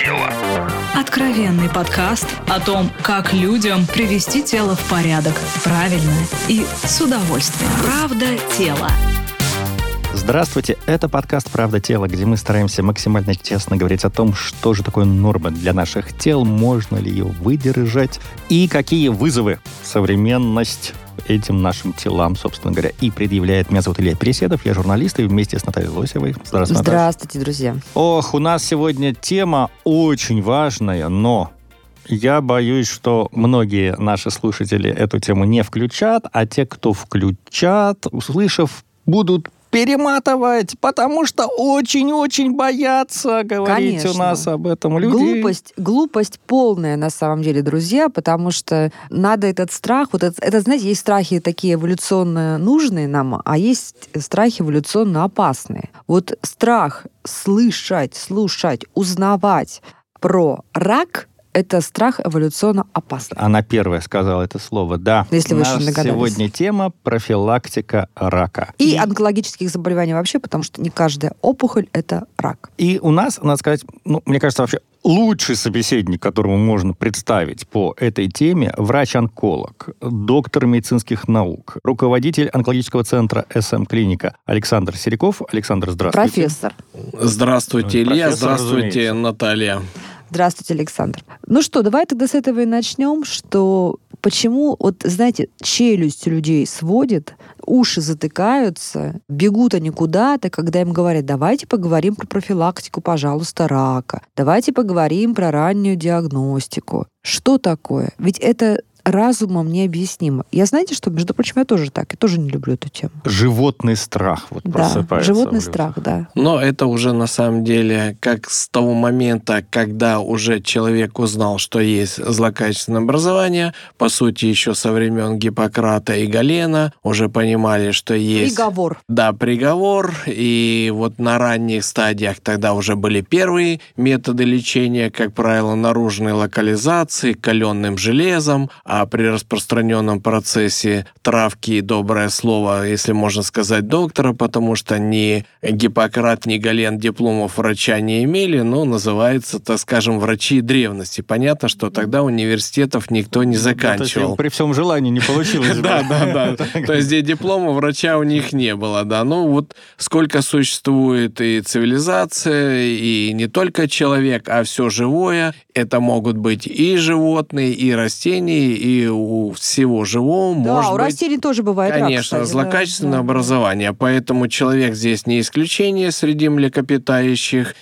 тело». Откровенный подкаст о том, как людям привести тело в порядок правильно и с удовольствием. Правда тела. Здравствуйте, это подкаст «Правда тела», где мы стараемся максимально честно говорить о том, что же такое норма для наших тел, можно ли ее выдержать и какие вызовы современность этим нашим телам, собственно говоря, и предъявляет. Меня зовут Илья Переседов, я журналист, и вместе с Натальей Лосевой. Здравствуйте, Наталья. Здравствуйте, друзья. Ох, у нас сегодня тема очень важная, но я боюсь, что многие наши слушатели эту тему не включат, а те, кто включат, услышав, будут перематывать, потому что очень-очень боятся говорить. Конечно. У нас об этом люди. Глупость полная, на самом деле, друзья, потому что надо этот страх, это, знаете, есть страхи такие эволюционно нужные нам, а есть страхи эволюционно опасные. Вот страх слушать, узнавать про рак — это страх эволюционно опасный. Она первая сказала это слово, да. Если вы еще не догадались. Сегодня тема профилактика рака. И онкологических заболеваний вообще, потому что не каждая опухоль — это рак. И у нас, надо сказать, мне кажется, вообще лучший собеседник, которому можно представить по этой теме, врач-онколог, доктор медицинских наук, руководитель онкологического центра СМ-клиника Александр Сериков. Александр, здравствуйте. Профессор. Здравствуйте, Илья. Здравствуйте, разумеется. Наталья. Здравствуйте, Александр. Ну что, давай тогда с этого и начнем, что почему, знаете, челюсть людей сводит, уши затыкаются, бегут они куда-то, когда им говорят: давайте поговорим про профилактику, пожалуйста, рака, давайте поговорим про раннюю диагностику. Что такое? Ведь это разумом необъяснимо. Знаете что, между прочим, я тоже не люблю эту тему. Животный страх просыпается. Да, животный страх, да. Но это уже на самом деле как с того момента, когда уже человек узнал, что есть злокачественное образование, по сути, еще со времен Гиппократа и Галена уже понимали, что есть... Приговор. Да, приговор. И на ранних стадиях тогда уже были первые методы лечения, как правило, наружной локализации, каленым железом, а при распространенном процессе травки и доброе слово, если можно сказать, доктора, потому что ни Гиппократ, ни Гален дипломов врача не имели, но называется, так скажем, врачи древности. Понятно, что тогда университетов никто не заканчивал. При всем желании не получилось. Да. То есть диплома врача у них не было, да. Сколько существует и цивилизация, и не только человек, а все живое. Это могут быть и животные, и растения, и у всего живого может быть... у растений тоже бывает рак, конечно, кстати, злокачественное образование. Поэтому человек здесь не исключение среди млекопитающих.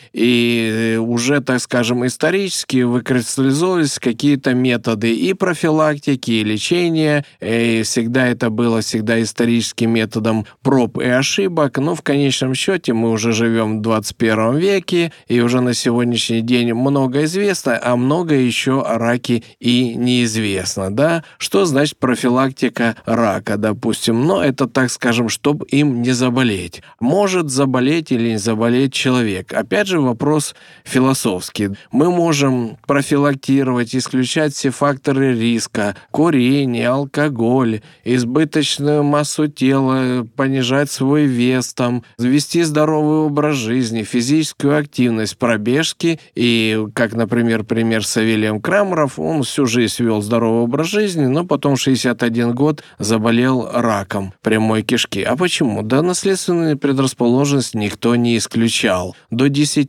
И уже, так скажем, исторически выкристаллизовались какие-то методы и профилактики, и лечения. И всегда это было историческим методом проб и ошибок. Но в конечном счете мы уже живем в 21 веке, и уже на сегодняшний день много известно, а много еще о раке и неизвестно. Да? Что значит профилактика рака, допустим? Это, так скажем, чтобы им не заболеть. Может заболеть или не заболеть человек. Опять же, вопрос философский. Мы можем профилактировать, исключать все факторы риска: курение, алкоголь, избыточную массу тела, понижать свой вес, вести здоровый образ жизни, физическую активность, пробежки. И, как, например, пример с Савелием Крамеров, он всю жизнь вел здоровый образ жизни, но потом в 61 год заболел раком прямой кишки. А почему? Да, наследственную предрасположенность никто не исключал. До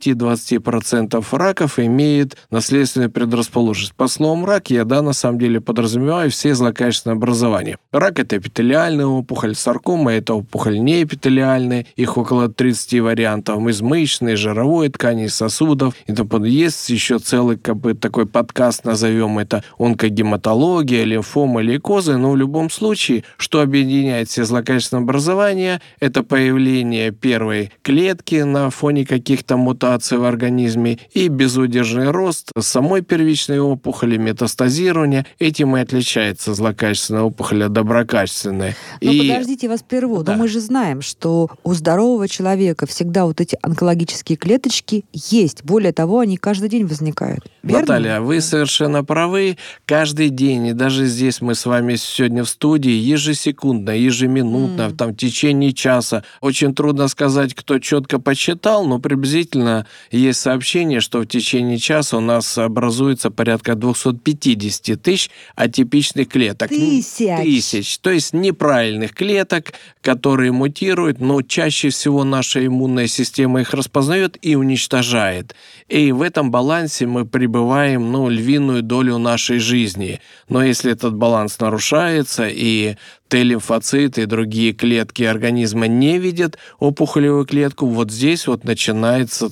10-20% раков имеет наследственную предрасположенность. По словам рак, я, на самом деле подразумеваю все злокачественные образования. Рак — это эпителиальная опухоль, саркома — это опухоль неэпителиальная, их около 30 вариантов, из мышечной, жировой ткани, сосудов. Есть еще целый такой подкаст, назовем это онкогематология, лимфома, лейкозы, но в любом случае, что объединяет все злокачественные образования, это появление первой клетки на фоне каких-то мутаций в организме и безудержный рост самой первичной опухоли, метастазирование. Этим и отличается злокачественная опухоль от доброкачественной. Подождите, я вас прерву. Да. Но мы же знаем, что у здорового человека всегда эти онкологические клеточки есть. Более того, они каждый день возникают. Верно? Наталья, вы совершенно правы. Каждый день, и даже здесь мы с вами сегодня в студии, ежесекундно, ежеминутно, в течение часа. Очень трудно сказать, кто четко подсчитал, но приблизительно есть сообщение, что в течение часа у нас образуется порядка 250 тысяч атипичных клеток. Тысяч. То есть неправильных клеток, которые мутируют, но чаще всего наша иммунная система их распознает и уничтожает. И в этом балансе мы пребываем, львиную долю нашей жизни. Но если этот баланс нарушается, и Т-лимфоциты и другие клетки организма не видят опухолевую клетку, вот здесь вот начинается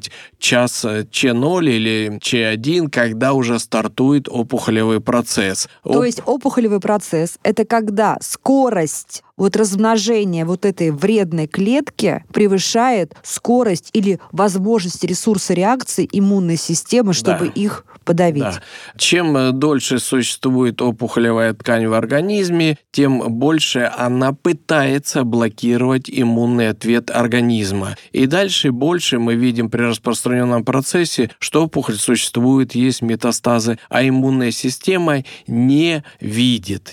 час Ч0 или Ч1, когда уже стартует опухолевый процесс. То есть опухолевый процесс – это когда скорость размножения этой вредной клетки превышает скорость или возможность ресурса реакции иммунной системы, чтобы их подавить. Да. Чем дольше существует опухолевая ткань в организме, тем больше она пытается блокировать иммунный ответ организма. И дальше больше мы видим при распространенном процессе, что опухоль существует, есть метастазы, а иммунная система не видит.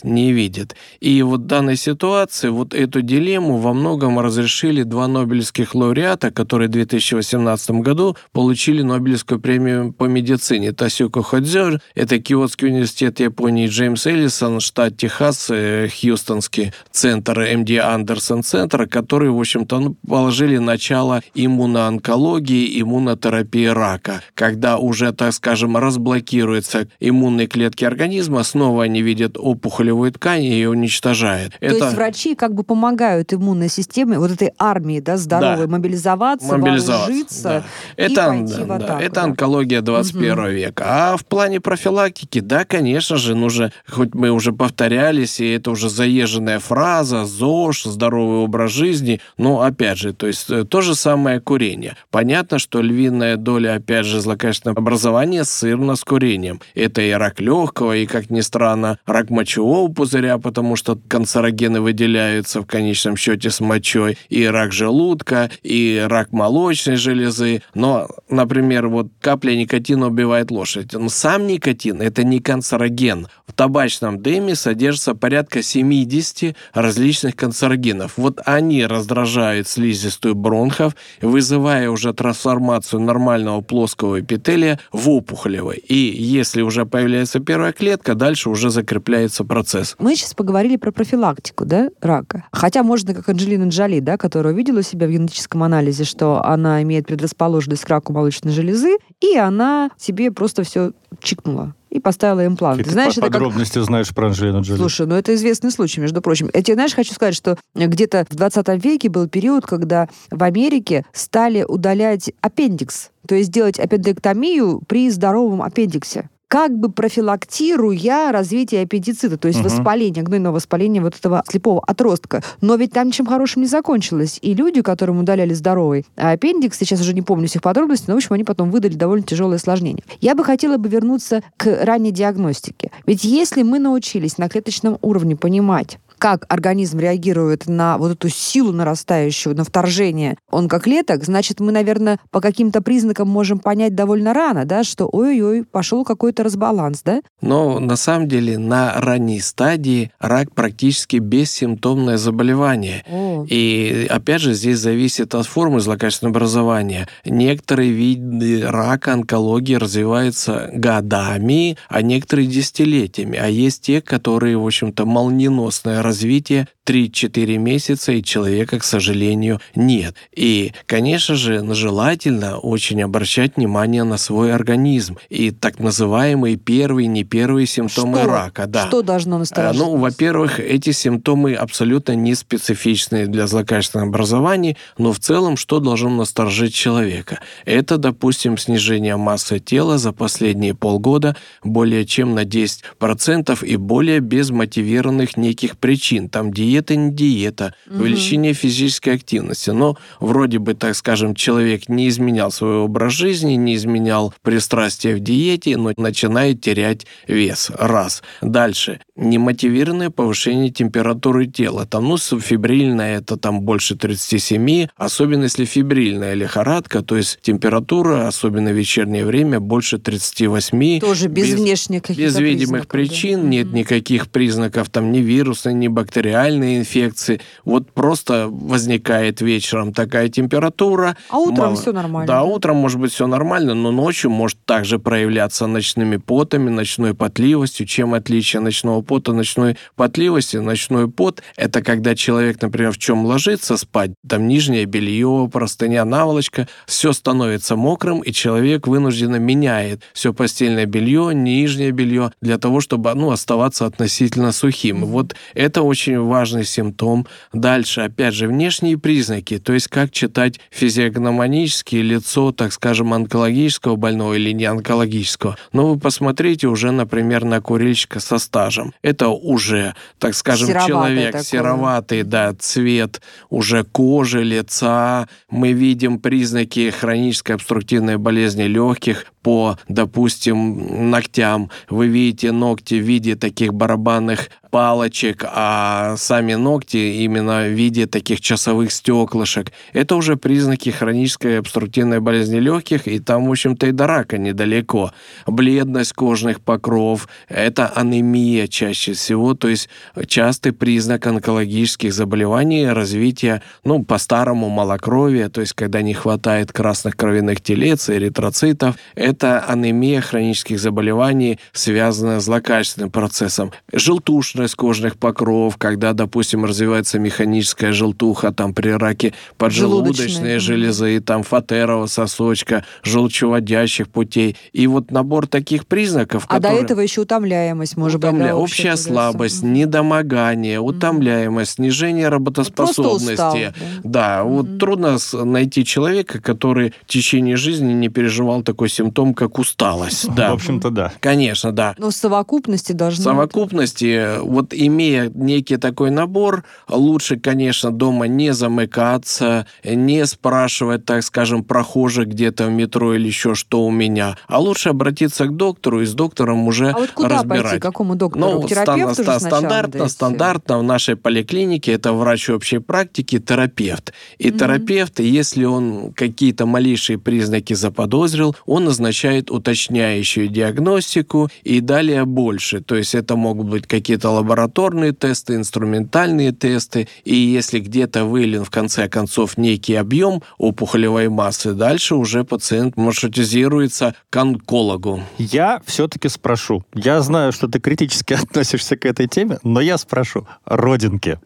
И в данной ситуации эту дилемму во многом разрешили два нобелевских лауреата, которые в 2018 году получили Нобелевскую премию по медицине. Тасюко Ходзё, это Киотский университет Японии, Джеймс Эллисон, штат Техас, Хьюстонский центр, МД Андерсон центр, которые, в общем-то, положили начало иммуноонкологии, иммунотерапии рака. Когда уже, так скажем, разблокируются иммунные клетки организма, снова они видят опухолевую ткань и ее уничтожают. То есть врачи помогают иммунной системе, этой армии, здоровой, мобилизоваться, вооружиться и пойти в атаку. Это онкология 21 века. А в плане профилактики, конечно же, нужно, хоть мы уже повторялись, и это уже заезженная фраза, ЗОЖ, здоровый образ жизни, но опять же, то есть то же самое курение. Понятно, что львиная доля, опять же, злокачественного образования связана с курением. Это и рак легкого, и, как ни странно, рак мочевого пузыря, потому что канцерогены выделяются в конечном счете с мочой, и рак желудка, и рак молочной железы. Но, например, капля никотина убивает лошадь. Но сам никотин – это не канцероген. В табачном дыме содержится порядка 70 различных канцерогенов. Они раздражают слизистую бронхов, вызывая уже трансформацию нормального плоского эпителия в опухолевый. И если уже появляется первая клетка, дальше уже закрепляется процесс. Мы сейчас поговорили про профилактику, рака. Хотя можно, как Анджелина Джоли, которая увидела у себя в генетическом анализе, что она имеет предрасположенность к раку молочной железы, и она себе просто все чикнула и поставила имплант. Ты знаешь, подробности знаешь про Анджелину Джоли? Слушай, это известный случай, между прочим. Я тебе, хочу сказать, что где-то в 20 веке был период, когда в Америке стали удалять аппендикс, то есть делать аппендэктомию при здоровом аппендиксе, профилактируя развитие аппендицита, то есть воспаление, гнойного воспаления этого слепого отростка. Но ведь там ничем хорошим не закончилось. И люди, которым удаляли здоровый аппендикс, сейчас уже не помню всех подробностей, но, в общем, они потом выдали довольно тяжелое осложнение. Я бы хотела вернуться к ранней диагностике. Ведь если мы научились на клеточном уровне понимать, как организм реагирует на эту силу нарастающую, на вторжение онкоклеток, значит, мы, наверное, по каким-то признакам можем понять довольно рано, что ой-ой, пошел какой-то разбаланс, Но на самом деле на ранней стадии рак практически бессимптомное заболевание. И опять же, здесь зависит от формы злокачественного образования. Некоторые виды рака, онкологии развиваются годами, а некоторые десятилетиями. А есть те, которые, в общем-то, молниеносное развитие 3-4 месяца, и человека, к сожалению, нет. И, конечно же, желательно очень обращать внимание на свой организм. И так называемые первые, не первые симптомы рака. Что должно насторожить? Во-первых, эти симптомы абсолютно не специфичны для злокачественного образования, но в целом что должно насторожить человека? Это, допустим, снижение массы тела за последние полгода более чем на 10% и более без мотивированных неких причин. причин. Там диета, не диета, увеличение физической активности. Но вроде бы, так скажем, человек не изменял свой образ жизни, не изменял пристрастия в диете, но начинает терять вес. Раз. Дальше. Немотивированное повышение температуры тела. Там, субфибрильное, это там больше 37, особенно если фибрильная лихорадка, то есть температура, особенно в вечернее время, больше 38. Тоже без внешних каких-то без видимых причин, да. нет никаких признаков, там, ни вирусной, ни бактериальной инфекции. Вот просто возникает вечером такая температура. А утром все нормально. Да, утром может быть все нормально, но ночью может также проявляться ночными потами, ночной потливостью. Чем отличие ночного пота, ночной потливости? Ночной пот – это когда человек, например, в чем ложится спать, там нижнее белье, простыня, наволочка, все становится мокрым, и человек вынужденно меняет все постельное белье, нижнее белье, для того, чтобы оставаться относительно сухим. Вот это очень важный симптом. Дальше, опять же, внешние признаки, то есть как читать физиогномонические лицо, так скажем, онкологического больного или не онкологического. Но вы посмотрите уже, например, на курильщика со стажем. Это уже, так скажем, человек сероватый, да, цвет уже кожи, лица. Мы видим признаки хронической обструктивной болезни легких по, допустим, ногтям. Вы видите ногти в виде таких барабанных палочек, а сами ногти именно в виде таких часовых стеклышек. Это уже признаки хронической обструктивной болезни легких, и там, в общем-то, и до рака недалеко. Бледность кожных покров – это анемия чаще всего, то есть частый признак онкологических заболеваний, развития, по-старому малокровия, то есть когда не хватает красных кровяных телец, эритроцитов. Это анемия хронических заболеваний, связанная с злокачественным процессом. Желтушность кожных покров, когда, допустим, развивается механическая желтуха, там при раке поджелудочной железы, там фатерового сосочка, желчеводящих путей. И вот набор таких признаков, до этого еще утомляемость, может быть, да? Общая слабость, недомогание, утомляемость, снижение работоспособности. Устал, да, вот трудно найти человека, который в течение жизни не переживал такой симптом, как усталость. Да. В общем-то, да. Конечно, да. Но в совокупности должно... В совокупности, вот имея некий такой набор, лучше, конечно, дома не замыкаться, не спрашивать, так скажем, прохожих где-то в метро или еще что у меня, а лучше обратиться к доктору и с доктором уже разбирать. А вот куда пойти, к какому доктору? К терапевту же сначала? Стандартно в нашей поликлинике это врач общей практики, терапевт. И терапевт, если он какие-то малейшие признаки заподозрил, он назначает уточняющую диагностику и далее больше. То есть это могут быть какие-то лабораторные тесты, инструментальные тесты. И если где-то выявлен в конце концов некий объем опухолевой массы, дальше уже пациент маршрутизируется к онкологу. Я все-таки спрошу. Я знаю, что ты критически относишься к этой теме, но я спрошу. Родинки.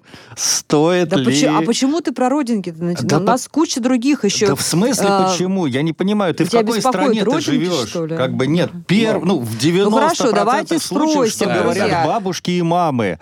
Стоит ли... А почему ты про родинки-то? Да, у нас куча других еще... Да в смысле почему? Я не понимаю. Ты в какой стране ты живешь? Как бы нет. В 90% хорошо, давайте случаев, что говорят бабушки и мамы.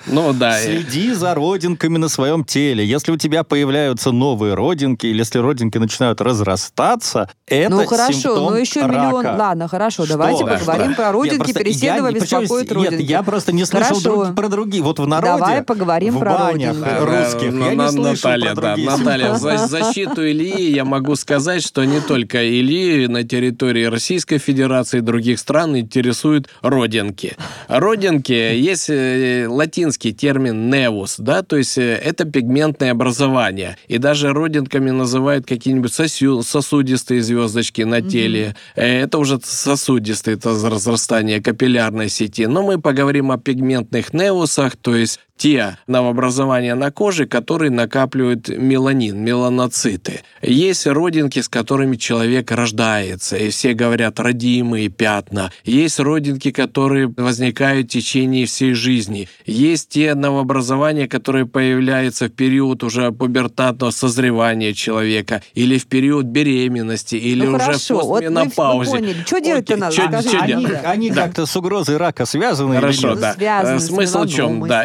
Следи за родинками на своем теле. Если у тебя появляются новые родинки, или если родинки начинают разрастаться, это симптом еще рака. миллион... Ладно, хорошо, давайте поговорим про родинки, переседова беспокоит родинки. Нет, я просто не слышал про другие. Вот в народе, давай поговорим про банях русских, я не слышал про другие. Наталья, в защиту Ильи я могу сказать, что не только Ильи на территории Российской Федерации и других стран интересуют родинки. Родинки, есть латинский термин «невус», да, то есть это пигментное образование. И даже родинками называют какие-нибудь сосудистые звездочки на теле. Это уже сосудистые, это разрастание капиллярной сети. Но мы поговорим о пигментных невусах, то есть те новообразования на коже, которые накапливают меланин, меланоциты. Есть родинки, с которыми человек рождается, и все говорят родимые пятна. Есть родинки, которые возникают в течение всей жизни. Есть те новообразования, которые появляются в период уже пубертатного созревания человека, или в период беременности, или уже в постменопаузе. Вот мы поняли. Что делать-то надо? Они как-то с угрозой рака связаны? Хорошо, да. Связаны смысл в чем? Да, это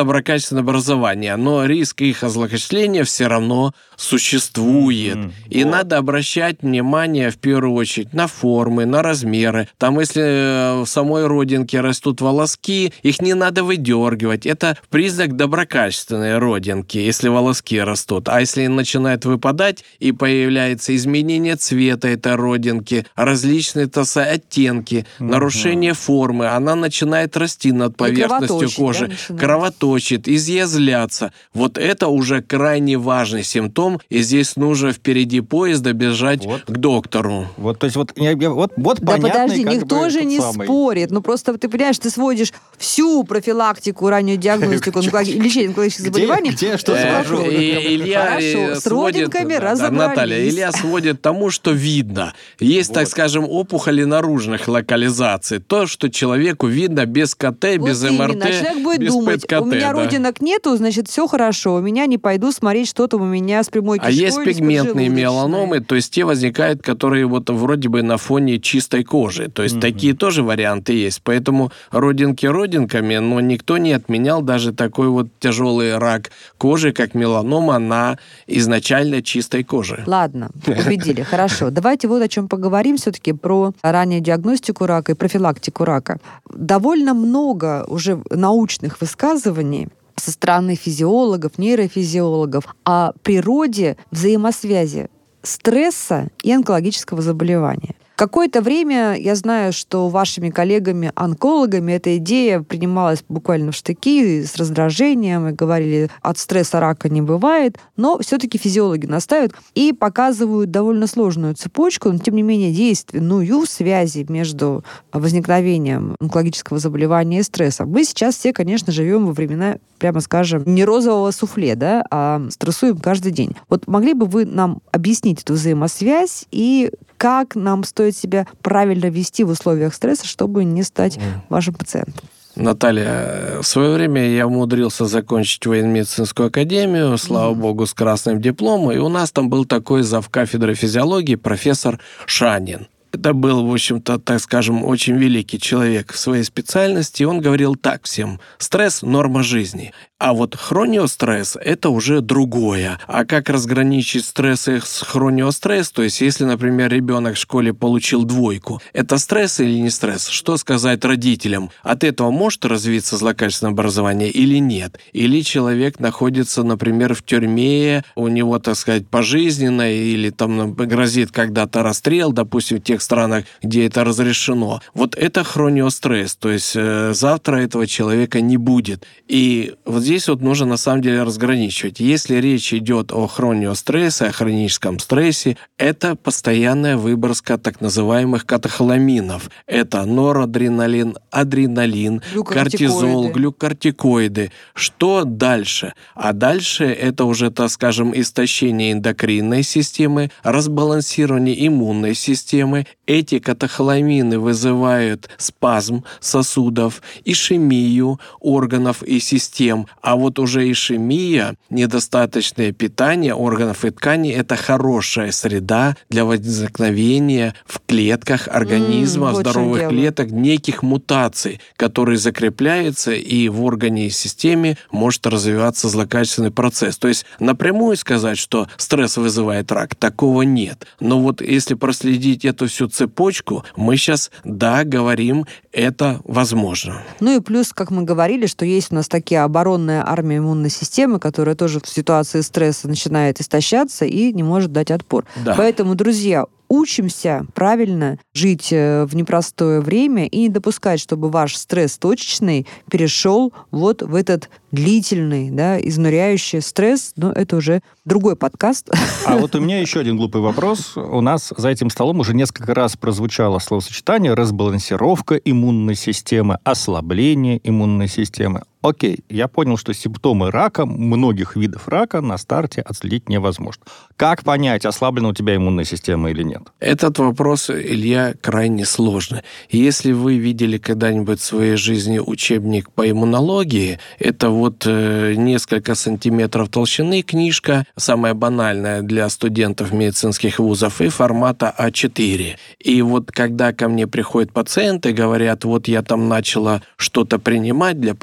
доброкачественное образование, но риск их злокачествления все равно существует. И надо обращать внимание в первую очередь на формы, на размеры. Там, если в самой родинке растут волоски, их не надо выдергивать. Это признак доброкачественной родинки, если волоски растут. А если начинает выпадать и появляется изменение цвета этой родинки, различные оттенки, нарушение формы, она начинает расти над поверхностью кожи, кровоточит, изъязвляться. Вот это уже крайне важный симптом, и здесь нужно впереди поезда бежать к доктору. Вот, то есть, вот да подожди, никто же не спорит. Ну, просто, ты понимаешь, ты сводишь всю профилактику, раннюю диагностику, лечение онкологических заболеваний. Где что скажу? Илья с родинками разобрались. Наталья, Илья сводит тому, что видно. Есть, так скажем, опухоли наружных локализаций. То, что человеку видно без КТ, без МРТ, человек будет без думать, ПЭТ-КТ. У меня родинок нету, значит, все хорошо. У меня не пойду смотреть, что там у меня с прямой кишкой. А есть пигментные меланомы, то есть те возникают, которые вот вроде бы на фоне чистой кожи. То есть такие тоже варианты есть. Поэтому родинки родинками, но никто не отменял даже такой вот тяжелый рак кожи, как меланома на изначально чистой коже. Ладно, убедили, хорошо. Давайте вот о чем поговорим все-таки про раннюю диагностику рака и профилактику рака. Довольно много уже научных высказываний со стороны физиологов, нейрофизиологов о природе взаимосвязи стресса и онкологического заболевания. Какое-то время я знаю, что вашими коллегами-онкологами эта идея принималась буквально в штыки, с раздражением, и говорили, от стресса рака не бывает, но все-таки физиологи настаивают и показывают довольно сложную цепочку, но тем не менее действенную связи между возникновением онкологического заболевания и стресса. Мы сейчас все, конечно, живем во времена, прямо скажем, не розового суфле, да, а стрессуем каждый день. Вот могли бы вы нам объяснить эту взаимосвязь и как нам стоит себя правильно вести в условиях стресса, чтобы не стать вашим пациентом? Наталья, в свое время я умудрился закончить военно-медицинскую академию, слава богу, с красным дипломом, и у нас там был такой завкафедры физиологии профессор Шанин. Это был, в общем-то, так скажем, очень великий человек в своей специальности. Он говорил так всем: стресс – норма жизни. А вот хрониостресс – это уже другое. А как разграничить стресс и хрониостресс? То есть, если, например, ребенок в школе получил 2, это стресс или не стресс? Что сказать родителям? От этого может развиться злокачественное образование или нет? Или человек находится, например, в тюрьме, у него, так сказать, пожизненно, или там грозит когда-то расстрел, допустим, в тех странах, где это разрешено. Вот это хрониостресс. То есть, завтра этого человека не будет. И вот здесь вот нужно на самом деле разграничивать. Если речь идет о хрониострессе, о хроническом стрессе, это постоянная выброска так называемых катехоламинов. Это норадреналин, адреналин, кортизол, глюкортикоиды. Что дальше? А дальше это уже, так скажем, истощение эндокринной системы, разбалансирование иммунной системы. Эти катехоламины вызывают спазм сосудов, ишемию органов и систем. А вот уже ишемия, недостаточное питание органов и тканей – это хорошая среда для возникновения в клетках организма, здоровых клеток, неких мутаций, которые закрепляются, и в органе и системе может развиваться злокачественный процесс. То есть напрямую сказать, что стресс вызывает рак, такого нет. Но вот если проследить эту всю цепочку, мы сейчас, да, говорим, это возможно. Ну и плюс, как мы говорили, что есть у нас такие оборонные армия иммунной системы, которая тоже в ситуации стресса начинает истощаться и не может дать отпор. Да. Поэтому, друзья, учимся правильно жить в непростое время и не допускать, чтобы ваш стресс точечный перешел вот в этот длительный, да, изнуряющий стресс. Но это уже другой подкаст. А вот у меня еще один глупый вопрос. У нас за этим столом уже несколько раз прозвучало словосочетание «разбалансировка иммунной системы», «ослабление иммунной системы». Окей, я понял, что симптомы рака, многих видов рака, на старте отследить невозможно. Как понять, ослаблена у тебя иммунная система или нет? Этот вопрос, Илья, крайне сложный. Если вы видели когда-нибудь в своей жизни учебник по иммунологии, это вот несколько сантиметров толщины книжка, самая банальная для студентов медицинских вузов, и формата А4. И вот когда ко мне приходят пациенты, говорят, вот я там начала что-то принимать для поднятия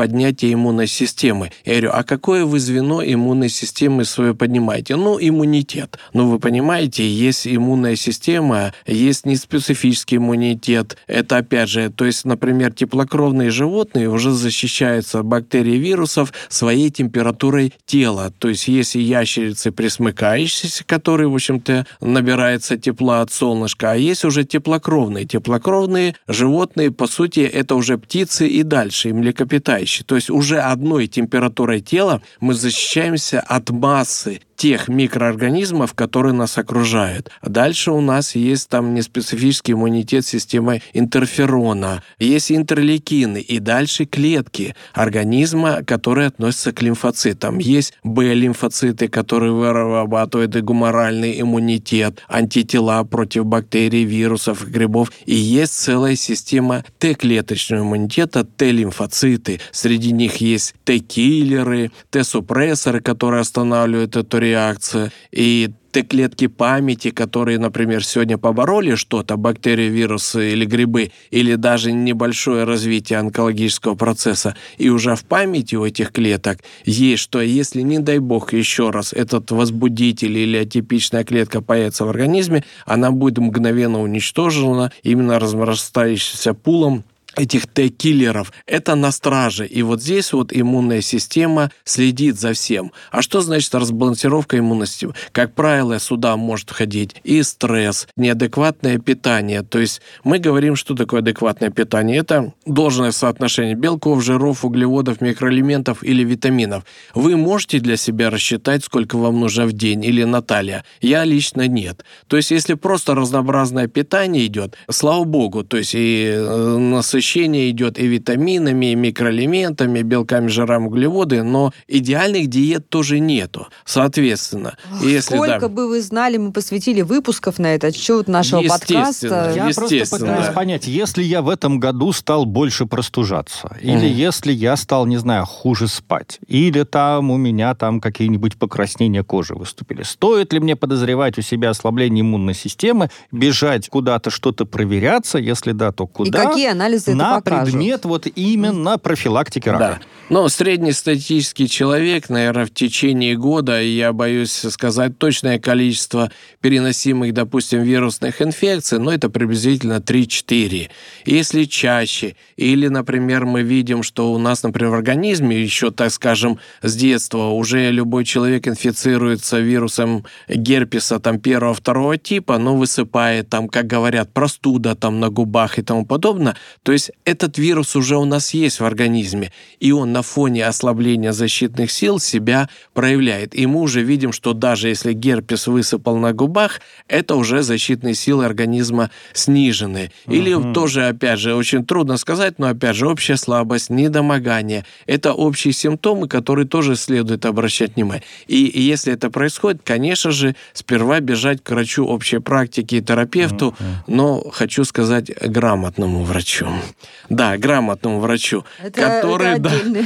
развития иммунной системы. Я говорю, а какое вы звено иммунной системы свое поднимаете? Иммунитет. Вы понимаете, есть иммунная система, есть неспецифический иммунитет. Это, опять же, то есть, например, теплокровные животные уже защищаются от бактерий и вирусов своей температурой тела. То есть, есть и ящерицы пресмыкающиеся, которые, в общем-то, набираются тепла от солнышка, а есть уже теплокровные. Теплокровные животные, по сути, это уже птицы и дальше, и млекопитающие. То есть, уже одной температурой тела мы защищаемся от массы тех микроорганизмов, которые нас окружают. Дальше у нас есть там неспецифический иммунитет системы интерферона, есть интерлейкины и дальше клетки организма, которые относятся к лимфоцитам. Есть Б-лимфоциты, которые вырабатывают гуморальный иммунитет, антитела против бактерий, вирусов, грибов. И есть целая система Т-клеточного иммунитета, Т-лимфоциты. Среди них есть Т-киллеры, Т-супрессоры, которые останавливают эту реакцию, и Т-клетки памяти, которые, например, сегодня побороли что-то, бактерии, вирусы или грибы, или даже небольшое развитие онкологического процесса, и уже в памяти у этих клеток есть, что если, не дай бог, еще раз этот возбудитель или атипичная клетка появится в организме, она будет мгновенно уничтожена именно разрастающимся пулом этих Т-киллеров. Это на страже. И вот здесь вот иммунная система следит за всем. А что значит разбалансировка иммунности? Как правило, сюда может входить и стресс, неадекватное питание. То есть мы говорим, что такое адекватное питание. Это должное соотношение белков, жиров, углеводов, микроэлементов или витаминов. Вы можете для себя рассчитать, сколько вам нужно в день, или Наталья? Я лично нет. То есть если просто разнообразное питание идет, слава богу, то есть и насыщение идет и витаминами, и микроэлементами, белками, жирами, углеводы, но идеальных диет тоже нету. Соответственно, если сколько бы вы знали, мы посвятили выпусков на этот счет нашего подкаста. Я просто пытаюсь понять, если я в этом году стал больше простужаться, или если я стал, не знаю, хуже спать, или там у меня там какие-нибудь покраснения кожи выступили, стоит ли мне подозревать у себя ослабление иммунной системы, бежать куда-то что-то проверяться, если да, то куда? И какие анализы на это покажут? Предмет вот именно профилактики рака. Да. Но среднестатистический человек, наверное, в течение года, я боюсь сказать точное количество переносимых, допустим, вирусных инфекций, но это приблизительно 3-4. Если чаще, или, например, мы видим, что у нас, например, в организме еще, так скажем, с детства уже любой человек инфицируется вирусом герпеса там 1-2 типа, но высыпает там, как говорят, простуда там на губах и тому подобное, то есть этот вирус уже у нас есть в организме, и он на фоне ослабления защитных сил себя проявляет. И мы уже видим, что даже если герпес высыпал на губах, это уже защитные силы организма снижены. Или тоже, опять же, очень трудно сказать, но, опять же, общая слабость, недомогание. Это общие симптомы, которые тоже следует обращать внимание. И если это происходит, конечно же, сперва бежать к врачу общей практики и терапевту, но, хочу сказать, грамотному врачу. Да, грамотному врачу, который...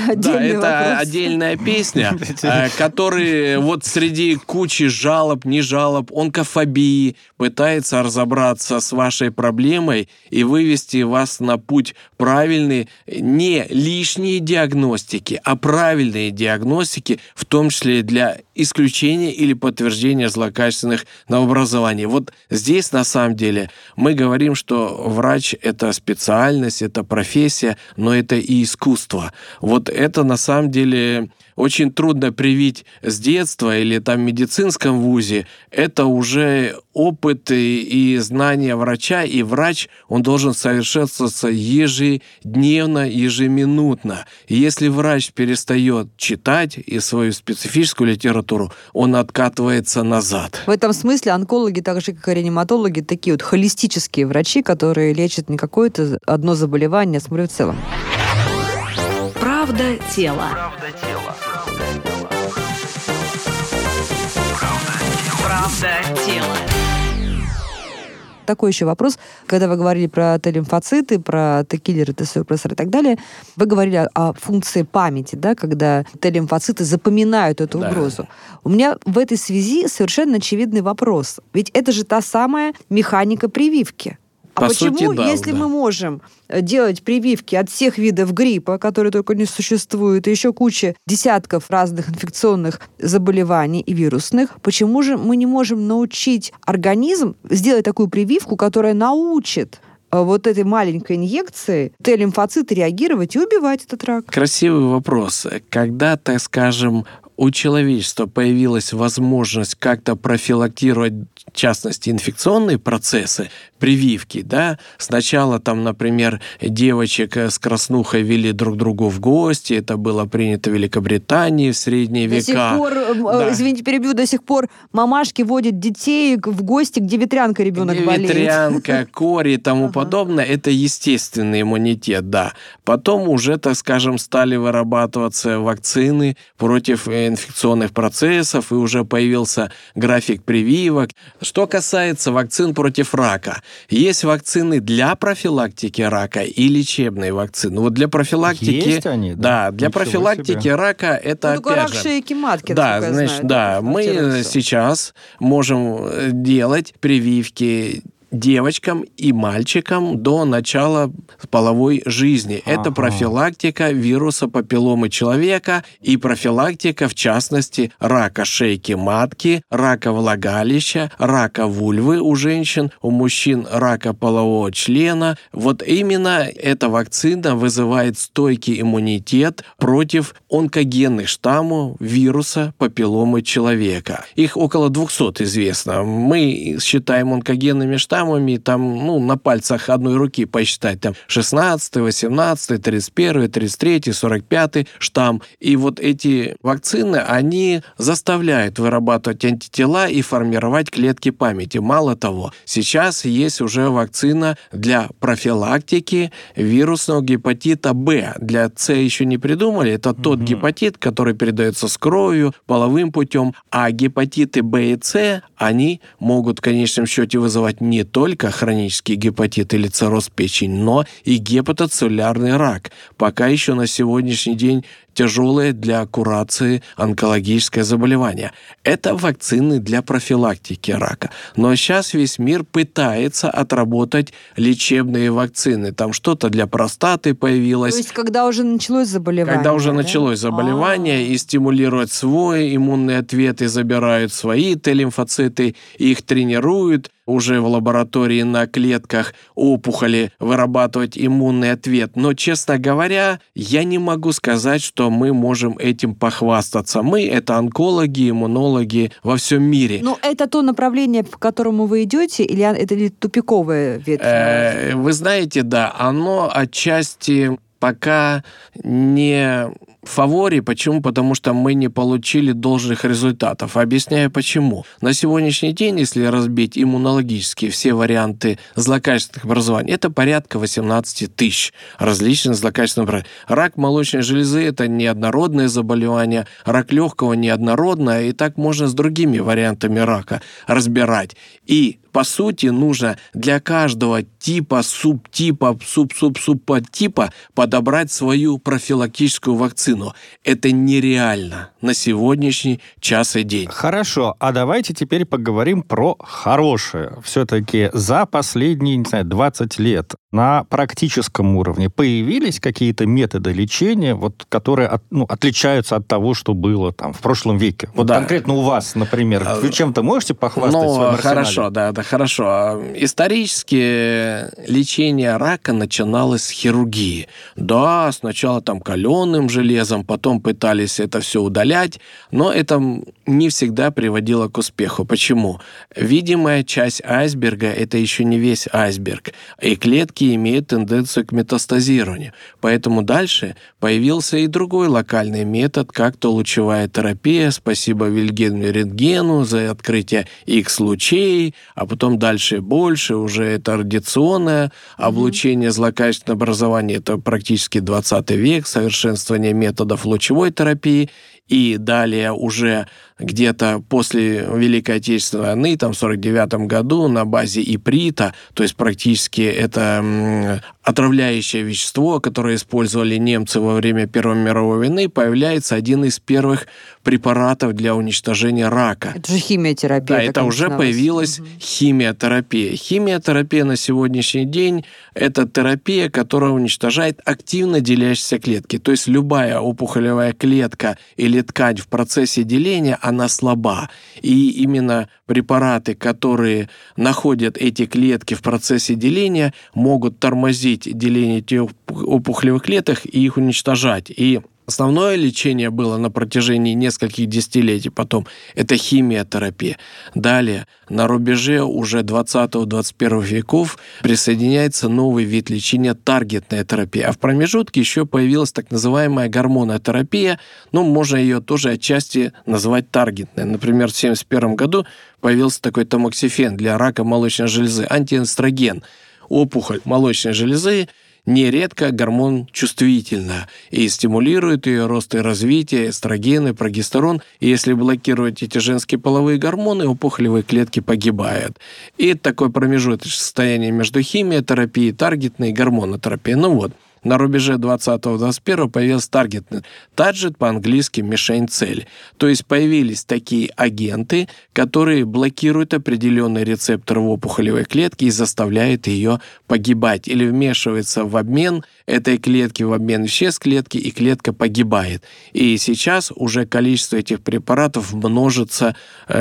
Это отдельная песня, который вот среди кучи жалоб, не жалоб, онкофобии пытается разобраться с вашей проблемой и вывести вас на путь правильный, не лишние диагностики, а правильные диагностики, в том числе для исключения или подтверждения злокачественных новообразований. Вот здесь, на самом деле, мы говорим, что врач – это специальность, это профессия, но это и искусство. Вот это на самом деле очень трудно привить с детства или там в медицинском вузе. Это уже опыт и знания врача, и врач, он должен совершенствоваться ежедневно, ежеминутно. И если врач перестает читать и свою специфическую литературу, он откатывается назад. В этом смысле онкологи, так же как и реаниматологи, такие вот холистические врачи, которые лечат не какое-то одно заболевание, а смотрят в целом. Правда тела. Правда тела. Такой еще вопрос. Когда вы говорили про Т-лимфоциты, про Т-киллеры, Т-супрессоры и так далее, вы говорили о функции памяти, да, когда Т-лимфоциты запоминают эту угрозу. У меня в этой связи совершенно очевидный вопрос. Ведь это же та самая механика прививки. А почему, если мы можем делать прививки от всех видов гриппа, которые только не существуют, и еще куча десятков разных инфекционных заболеваний и вирусных, почему же мы не можем научить организм сделать такую прививку, которая научит вот этой маленькой инъекции Т-лимфоциты реагировать и убивать этот рак? Красивый вопрос. Когда, так скажем, у человечества появилась возможность как-то профилактировать, в частности, инфекционные процессы, прививки, да, сначала там, например, девочек с краснухой вели друг другу в гости, это было принято в Великобритании в средние века. До сих пор, извините, перебью, до сих пор мамашки водят детей в гости, где ветрянка ребенок болеет. Ветрянка, кори и тому подобное, это естественный иммунитет, да. Потом уже, так скажем, стали вырабатываться вакцины против инфекционных процессов, и уже появился график прививок. Что касается вакцин против рака, есть вакцины для профилактики рака и лечебные вакцины. Вот для профилактики... Есть они, да? Да, для профилактики рака это, опять рак же... шейки матки, да, значит, да, мы сейчас можем делать прививки девочкам и мальчикам до начала половой жизни. Это профилактика вируса папилломы человека и профилактика, в частности, рака шейки матки, рака влагалища, рака вульвы у женщин, у мужчин рака полового члена. Вот именно эта вакцина вызывает стойкий иммунитет против онкогенных штаммов вируса папилломы человека. Их около 200 известно. Мы считаем онкогенными штаммами там, на пальцах одной руки посчитать, там 16, 18, 31, 33, 45 штамм. И вот эти вакцины, они заставляют вырабатывать антитела и формировать клетки памяти. Мало того, сейчас есть уже вакцина для профилактики вирусного гепатита Б. Для С еще не придумали. Это тот гепатит, который передается с кровью, половым путем. А гепатиты Б и С, они могут в конечном счете вызывать не только хронический гепатит или цирроз печени, но и гепатоцеллярный рак. Пока еще на сегодняшний день тяжелое для курации онкологическое заболевание. Это вакцины для профилактики рака. Но сейчас весь мир пытается отработать лечебные вакцины. Там что-то для простаты появилось. То есть, когда уже началось заболевание? Когда уже началось заболевание, и стимулируют свой иммунный ответ, и забирают свои Т-лимфоциты, их тренируют уже в лаборатории на клетках опухоли вырабатывать иммунный ответ. Но, честно говоря, я не могу сказать, что мы можем этим похвастаться. Мы — это онкологи, иммунологи во всем мире. Но это то направление, по которому вы идете, или это тупиковая ветвь? Вы знаете, да, оно отчасти пока не в фаворе. Почему? Потому что мы не получили должных результатов. Объясняю почему. На сегодняшний день, если разбить иммунологически все варианты злокачественных образований, это порядка 18 тысяч различных злокачественных образований. Рак молочной железы – это неоднородное заболевание, рак легкого неоднородное, и так можно с другими вариантами рака разбирать. И по сути, нужно для каждого типа, субтипа, субподтипа подобрать свою профилактическую вакцину. Это нереально на сегодняшний час и день. Хорошо, а давайте теперь поговорим про хорошее. Все-таки за последние, 20 лет на практическом уровне появились какие-то методы лечения, которые отличаются от того, что было там в прошлом веке? Вот да. Конкретно у вас, например. Вы чем-то можете похвастать своим арсеналом? Хорошо, да, хорошо. Исторически лечение рака начиналось с хирургии. Да, сначала там каленым железом, потом пытались это все удалять, но это не всегда приводило к успеху. Почему? Видимая часть айсберга – это еще не весь айсберг, и клетки имеют тенденцию к метастазированию. Поэтому дальше появился и другой локальный метод, как то лучевая терапия. Спасибо Вильгельму Рентгену за открытие X-лучей, а потом дальше больше, уже это радиационное облучение злокачественного образования. Это практически 20 век, совершенствование методов лучевой терапии. и далее уже где-то после Великой Отечественной войны, там, в 1949 году, на базе иприта, то есть практически это отравляющее вещество, которое использовали немцы во время Первой мировой войны, появляется один из первых препаратов для уничтожения рака. Это же химиотерапия. Да, это уже появилась химиотерапия. Химиотерапия на сегодняшний день – это терапия, которая уничтожает активно делящиеся клетки. То есть любая опухолевая клетка или ткань в процессе деления, она слаба. И именно препараты, которые находят эти клетки в процессе деления, могут тормозить деление этих опухолевых клеток и их уничтожать. И основное лечение было на протяжении нескольких десятилетий потом – это химиотерапия. Далее, на рубеже уже 20-21 веков присоединяется новый вид лечения – таргетная терапия. А в промежутке еще появилась так называемая гормонотерапия. Можно ее тоже отчасти называть таргетной. Например, в 1971 году появился такой тамоксифен для рака молочной железы, антиэстроген. Опухоль молочной железы нередко гормон чувствительна и стимулирует ее рост и развитие, эстрогены, прогестерон. И если блокировать эти женские половые гормоны, опухолевые клетки погибают. И такое промежуточное состояние между химиотерапией, таргетной и гормонотерапией. На рубеже 20-21 появился таргетный. Таргет по-английски мишень цели. То есть появились такие агенты, которые блокируют определенный рецептор в опухолевой клетке и заставляют ее погибать. Или вмешивается в обмен этой клетки, в обмен веществ клетки, и клетка погибает. И сейчас уже количество этих препаратов множится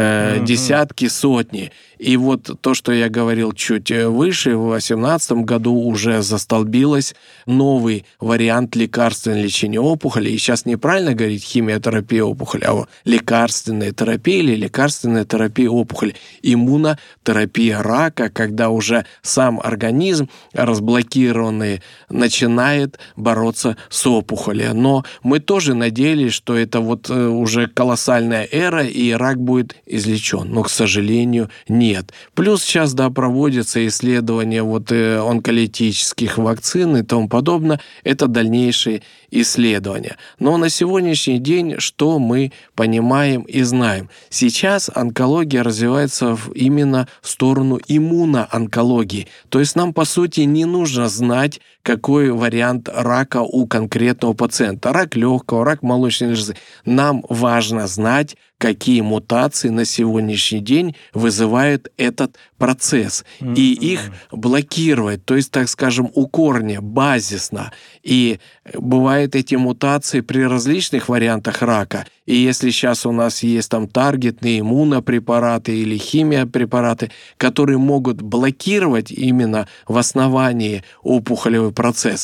десятки, сотни. И то, что я говорил чуть выше, в 2018 году уже застолбилось новый вариант лекарственного лечения опухоли. И сейчас неправильно говорить химиотерапия опухоли, а лекарственная терапия или лекарственная терапия опухоли. Иммунотерапия рака, когда уже сам организм разблокированный начинает бороться с опухолью. Но мы тоже надеялись, что это уже колоссальная эра, и рак будет излечен. Но, к сожалению, нет. Плюс сейчас, проводятся исследования онколитических вакцин и тому подобное. Это дальнейшие исследования. Но на сегодняшний день что мы понимаем и знаем? Сейчас онкология развивается именно в сторону иммуноонкологии. То есть нам, по сути, не нужно знать, какой вариант рака у конкретного пациента. Рак легкого, рак молочной железы. Нам важно знать, какие мутации на сегодняшний день вызывают этот процесс. И их блокировать, то есть, так скажем, у корня, базисно. И бывают эти мутации при различных вариантах рака. И если сейчас у нас есть таргетные иммунопрепараты или химиопрепараты, которые могут блокировать именно в основании опухолевый процесс,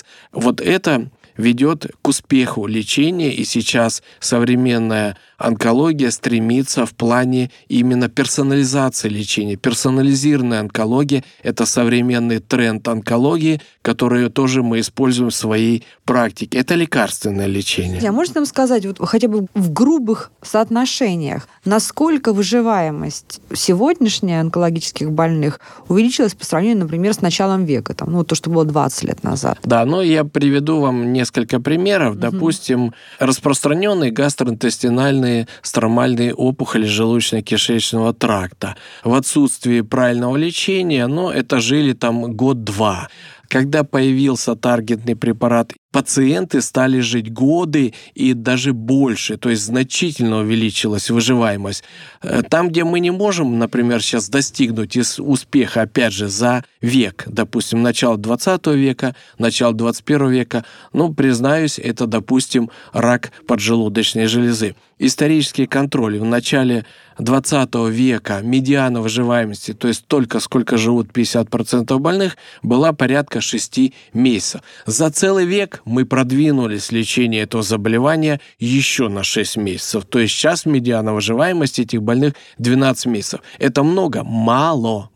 это ведет к успеху лечения, и сейчас современная онкология стремится в плане именно персонализации лечения. Персонализированная онкология – это современный тренд онкологии, который тоже мы используем в своей практике. Это лекарственное лечение. А можете нам сказать, хотя бы в грубых соотношениях, насколько выживаемость сегодняшних онкологических больных увеличилась по сравнению, например, с началом века, то, что было 20 лет назад? Да, я приведу вам несколько примеров. Допустим, распространенные гастроинтестинальные стромальные опухоли желудочно-кишечного тракта. В отсутствии правильного лечения, это жили год-два. Когда появился таргетный препарат, пациенты стали жить годы и даже больше, то есть значительно увеличилась выживаемость. Там, где мы не можем, например, сейчас достигнуть успеха, опять же, за век, допустим, начало 20 века, начало 21 века, признаюсь, это, допустим, рак поджелудочной железы. Исторический контроль в начале 20 века медиана выживаемости, то есть только сколько живут 50% больных, была порядка 6 месяцев. За целый век мы продвинулись в лечении этого заболевания еще на 6 месяцев. То есть сейчас медиана выживаемости этих больных 12 месяцев. Это много? Мало.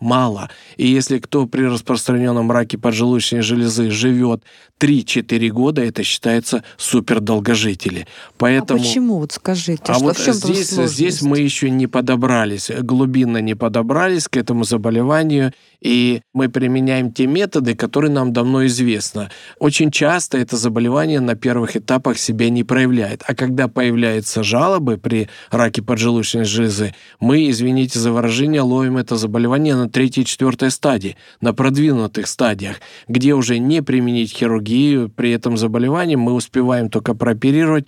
И если кто при распространенном раке поджелудочной железы живет 3-4 года, это считается супердолгожители. Поэтому... А почему? Скажите, в чем здесь мы еще не подобрались, глубинно не подобрались к этому заболеванию, и мы применяем те методы, которые нам давно известны. Очень часто это заболевание на первых этапах себя не проявляет. А когда появляются жалобы при раке поджелудочной железы, мы, извините за выражение, ловим это заболевание на 3-й и 4-й стадии, на продвинутых стадиях, где уже не применить хирургию. При этом заболевании мы успеваем только прооперировать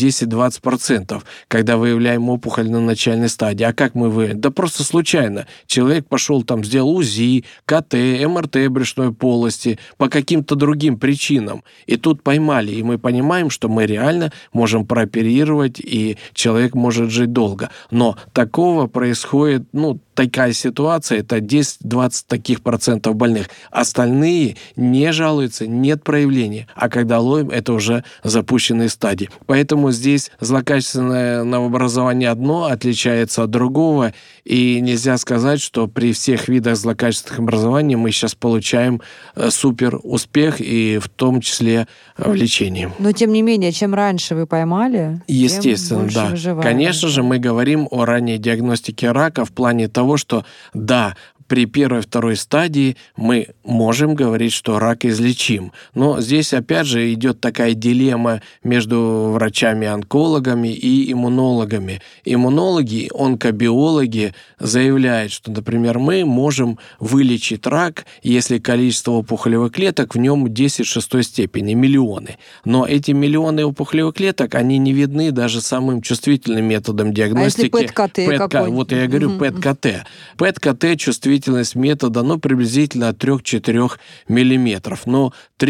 10-20%, когда выявляем опухоль на начальной стадии. А как мы выявляем? Да просто случайно. Человек пошел там, сделал УЗИ, КТ, МРТ брюшной полости по каким-то другим причинам. И тут поймали, и мы понимаем, что мы реально можем прооперировать, и человек может жить долго. Но такого происходит, такая ситуация, это 10-20 таких процентов больных. Остальные не жалуются, нет проявления. А когда ловим, это уже запущенные стадии. Поэтому здесь злокачественное новообразование одно отличается от другого, и нельзя сказать, что при всех видах злокачественных образований мы сейчас получаем супер успех, и в том числе в лечении. Но тем не менее, чем раньше вы поймали, естественно, тем больше да. выживаем. Конечно же, мы говорим о ранней диагностике рака в плане того, что да, при 1-2 стадии мы можем говорить, что рак излечим. Но здесь, опять же, идет такая дилемма между врачами-онкологами и иммунологами. Иммунологи, онкобиологи заявляют, что, например, мы можем вылечить рак, если количество опухолевых клеток в нем 10-6 степени, миллионы. Но эти миллионы опухолевых клеток, они не видны даже самым чувствительным методом диагностики. А если ПЭТ-КТ какой-нибудь? Вот я говорю, ПЭТ-КТ. ПЭТ-КТ чувствительность метода, приблизительно от 3-4 миллиметров. Но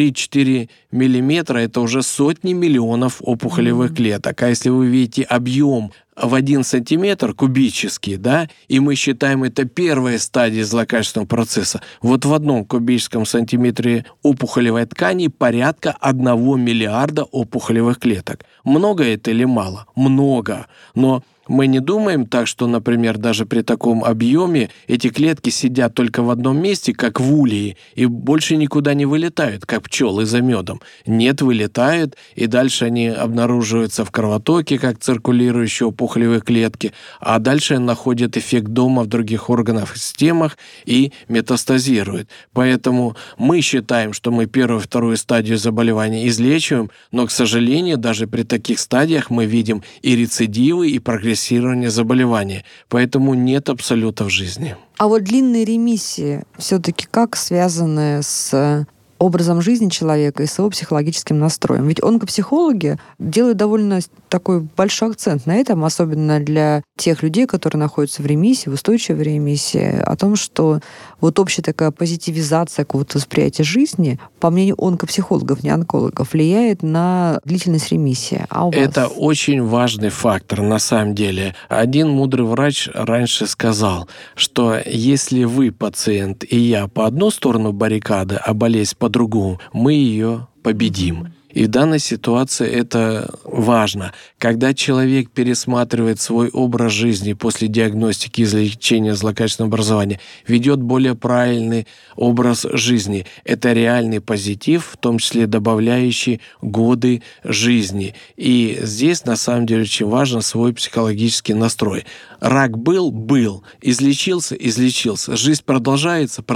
3-4 миллиметра – это уже сотни миллионов опухолевых клеток. А если вы видите объем в 1 сантиметр кубический, да, и мы считаем это первая стадия злокачественного процесса, вот в 1 кубическом сантиметре опухолевой ткани порядка 1 миллиарда опухолевых клеток. Много это или мало? Много. Но мы не думаем так, что, например, даже при таком объеме эти клетки сидят только в одном месте, как в улье, и больше никуда не вылетают, как пчелы за медом. Нет, вылетают, и дальше они обнаруживаются в кровотоке, как циркулирующие опухолевые клетки, а дальше находят эффект дома в других органах и системах и метастазируют. Поэтому мы считаем, что мы 1-2 стадию заболевания излечиваем, но, к сожалению, даже при таких стадиях мы видим и рецидивы, и прогрессирование заболевания. Поэтому нет абсолюта в жизни. А вот длинные ремиссии все-таки как связаны с образом жизни человека и с его психологическим настроем? Ведь онкопсихологи делают довольно такой большой акцент на этом, особенно для тех людей, которые находятся в ремиссии, в устойчивой ремиссии, о том, что вот общая такая позитивизация какого-то восприятия жизни, по мнению онкопсихологов, не онкологов, влияет на длительность ремиссии. А у вас? Это очень важный фактор на самом деле. Один мудрый врач раньше сказал, что если вы пациент и я по одну сторону баррикады, а болезнь по другому, мы ее победим. И в данной ситуации это важно. Когда человек пересматривает свой образ жизни после диагностики и лечения злокачественного образования, ведет более правильный образ жизни, это реальный позитив, в том числе добавляющий годы жизни. И здесь на самом деле очень важен свой психологический настрой. Рак был, излечился. Жизнь продолжается.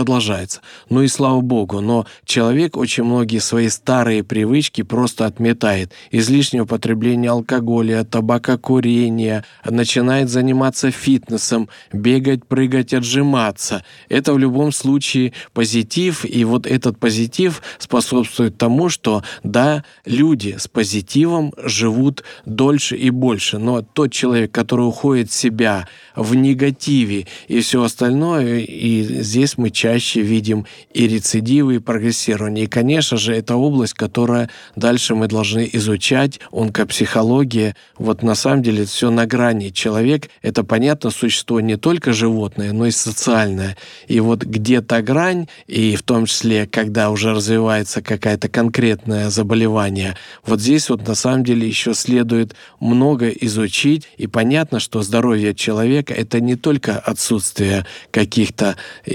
Ну и слава богу. Но человек очень многие свои старые привычки просто отметает. Излишнее употребление алкоголя, табакокурения, начинает заниматься фитнесом, бегать, прыгать, отжиматься. Это в любом случае позитив, и вот этот позитив способствует тому, что да, люди с позитивом живут дольше и больше. Но тот человек, который уходит в себя в негативе и все остальное, и здесь мы чаще видим и рецидивы, и прогрессирование. И, конечно же, это область, которая дальше мы должны изучать, онкопсихология. Вот на самом деле это все на грани. Человек — это, понятно, существо не только животное, но и социальное. И вот где-то грань, и в том числе, когда уже развивается какое-то конкретное заболевание, вот здесь вот на самом деле еще следует много изучить. И понятно, что здоровье человека — это не только отсутствие каких-то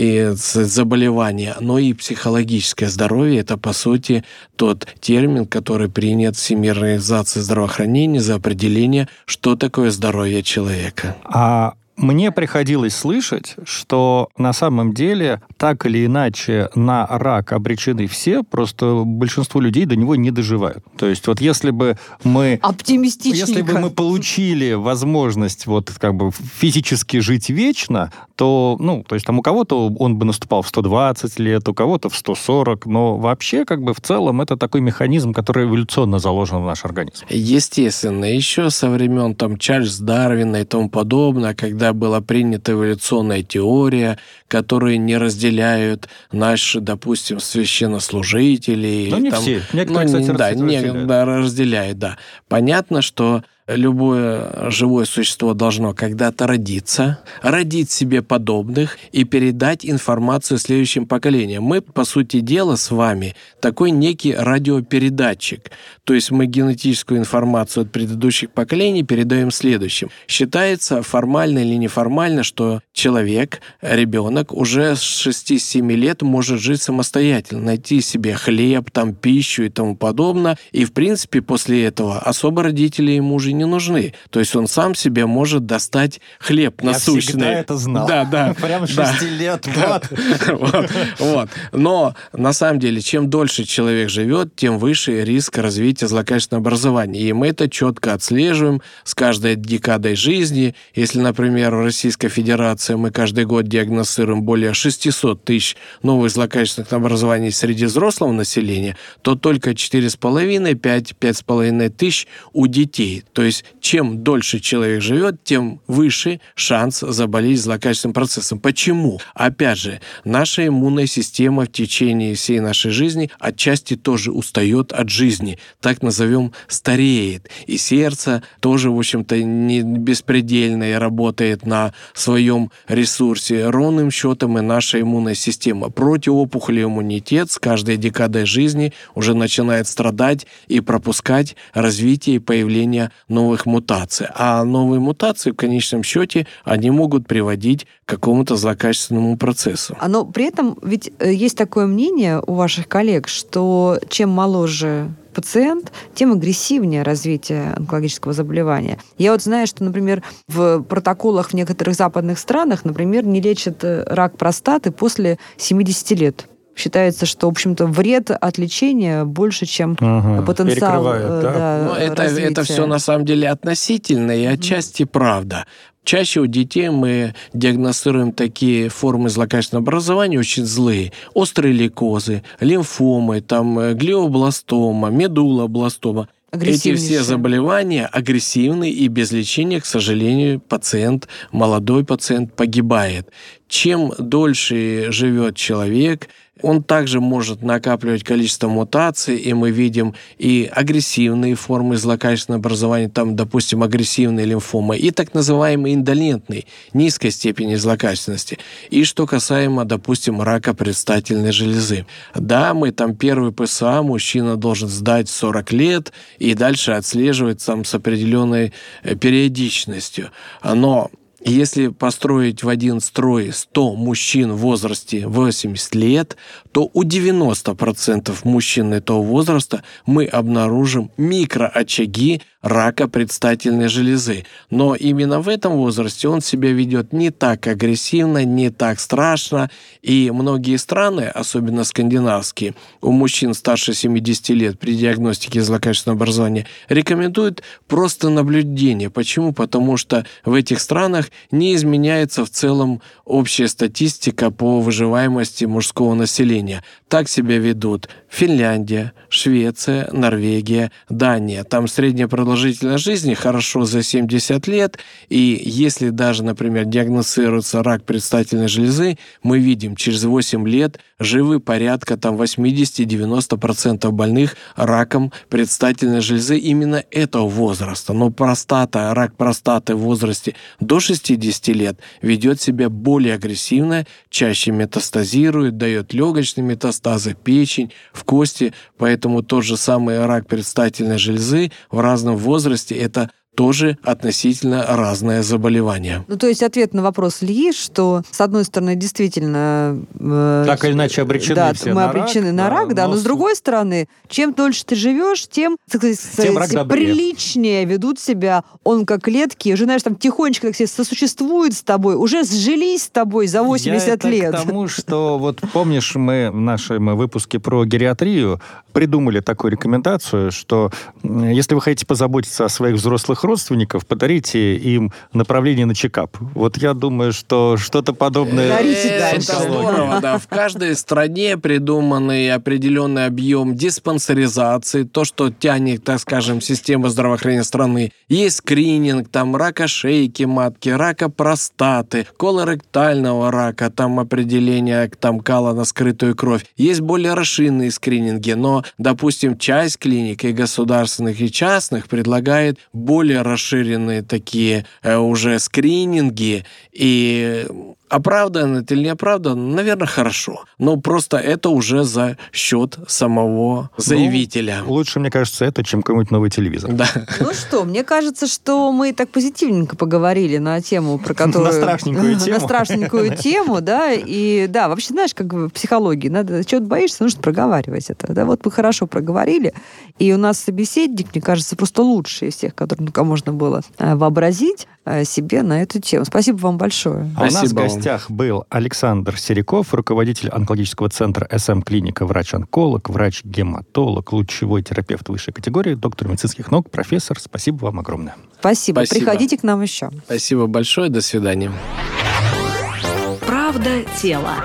заболеваний, но и психологическое здоровье. Это, по сути, тот термин, который принят Всемирной организацией здравоохранения за определение, что такое здоровье человека. А Мне приходилось слышать, что на самом деле так или иначе на рак обречены все, просто большинство людей до него не доживают. То есть вот если бы мы... Оптимистичненько. Если бы мы получили возможность вот как бы физически жить вечно, то, то есть там у кого-то он бы наступал в 120 лет, у кого-то в 140, но вообще как бы в целом это такой механизм, который эволюционно заложен в наш организм. Естественно, еще со времен Чарльза Дарвина и тому подобное, когда была принята эволюционная теория, которую не разделяют наши, допустим, священнослужители. Но не все. Некоторые, кстати, разделяют, да. Понятно, что любое живое существо должно когда-то родиться, родить себе подобных и передать информацию следующим поколениям. Мы, по сути дела, с вами такой некий радиопередатчик. То есть мы генетическую информацию от предыдущих поколений передаем следующим. Считается формально или неформально, что человек, ребенок, уже с 6-7 лет может жить самостоятельно, найти себе хлеб, пищу и тому подобное. И, в принципе, после этого особо родители ему уже не нужны. То есть он сам себе может достать хлеб насущный. Я всегда это знал. Да. Прямо 6 лет. Вот. Но, на самом деле, чем дольше человек живет, тем выше риск развития злокачественного образования. И мы это четко отслеживаем с каждой декадой жизни. Если, например, в Российской Федерации мы каждый год диагностируем более 600 тысяч новых злокачественных образований среди взрослого населения, то только 4,5-5,5 тысяч у детей. То есть, чем дольше человек живет, тем выше шанс заболеть злокачественным процессом. Почему? Опять же, наша иммунная система в течение всей нашей жизни отчасти тоже устает от жизни. Так назовем, стареет. И сердце тоже, в общем-то, не беспредельно и работает на своем ресурсе. Ровным счетом и наша иммунная система. Противоопухолевый иммунитет с каждой декадой жизни уже начинает страдать и пропускать развитие и появление новых мутаций. А новые мутации, в конечном счете, они могут приводить к какому-то злокачественному процессу. Но при этом ведь есть такое мнение у ваших коллег, что чем моложе пациент, тем агрессивнее развитие онкологического заболевания. Я вот знаю, что, например, в протоколах в некоторых западных странах, например, не лечат рак простаты после 70 лет. Считается, что, в общем-то, вред от лечения больше, чем потенциал развития. Это все на самом деле относительно и отчасти правда. Чаще у детей мы диагностируем такие формы злокачественного образования очень злые. Острые лейкозы, лимфомы, глиобластома, медулобластома. Эти все заболевания агрессивны, и без лечения, к сожалению, молодой пациент погибает. Чем дольше живет человек, он также может накапливать количество мутаций, и мы видим и агрессивные формы злокачественного образования, допустим, агрессивные лимфомы, и так называемые индолентные, низкой степени злокачественности. И что касаемо, допустим, рака предстательной железы. Да, мы первый ПСА мужчина должен сдать в 40 лет и дальше отслеживать с определенной периодичностью. Но если построить в один строй 100 мужчин в возрасте 80 лет, то у 90% мужчин этого возраста мы обнаружим микроочаги рака предстательной железы. Но именно в этом возрасте он себя ведет не так агрессивно, не так страшно. И многие страны, особенно скандинавские, у мужчин старше 70 лет при диагностике злокачественного образования рекомендуют просто наблюдение. Почему? Потому что в этих странах не изменяется в целом общая статистика по выживаемости мужского населения. Так себя ведут Финляндия, Швеция, Норвегия, Дания. Там средняя продолжительность жизни хорошо за 70 лет, и если даже, например, диагностируется рак предстательной железы, мы видим, через 8 лет живы порядка 80-90% больных раком предстательной железы именно этого возраста. Но рак простаты в возрасте до 60 лет ведет себя более агрессивно, чаще метастазирует, дает легочные метастазы, печень, в кости. Поэтому тот же самый рак предстательной железы в разном возрасте — это тоже относительно разное заболевание. Ну, то есть ответ на вопрос Ильи, что, с одной стороны, действительно... Так или иначе обречены все мы на обречены рак, на рак, да, но с другой стороны, чем дольше ты живешь, тем, рак добрее. приличнее ведут себя онкоклетки, уже, знаешь, там тихонечко так себе сосуществуют с тобой, уже сжились с тобой за 80 лет. К тому, что вот помнишь, мы в нашем выпуске про гериатрию придумали такую рекомендацию, что если вы хотите позаботиться о своих взрослых родственников, подарите им направление на чекап. Вот я думаю, что что-то подобное... Это здорово, да. В каждой стране придуманный определенный объем диспансеризации, то, что тянет, так скажем, систему здравоохранения страны. Есть скрининг, там, рака шейки матки, рака простаты, колоректального рака, там, определение, там, кала на скрытую кровь. Есть более расширенные скрининги, но, допустим, часть клиник, и государственных, и частных, предлагает более расширенные такие уже скрининги, и оправдан это или не оправдан, наверное, хорошо. Но просто это уже за счет самого заявителя. Ну, лучше, мне кажется, это, чем какой-нибудь новый телевизор. Да. Ну что, мне кажется, что мы так позитивненько поговорили на тему, про которую... На страшненькую тему. На страшненькую тему, да. И да, вообще, знаешь, как в психологии, надо, чего-то боишься, нужно проговаривать это. Да, вот мы хорошо проговорили, и у нас собеседник, мне кажется, просто лучший из всех, которых только можно было вообразить себе на эту тему. Спасибо вам большое. А у нас в гостях был Александр Сериков, руководитель онкологического центра СМ-клиника, врач-онколог, врач-гематолог, лучевой терапевт высшей категории, доктор медицинских наук, профессор. Спасибо вам огромное. Спасибо. Приходите к нам еще. Спасибо большое. До свидания. Правда тела.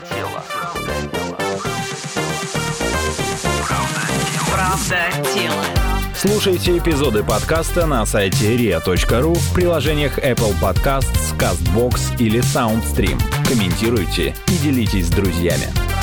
Правда тела. Слушайте эпизоды подкаста на сайте ria.ru, в приложениях Apple Podcasts, CastBox или SoundStream. Комментируйте и делитесь с друзьями.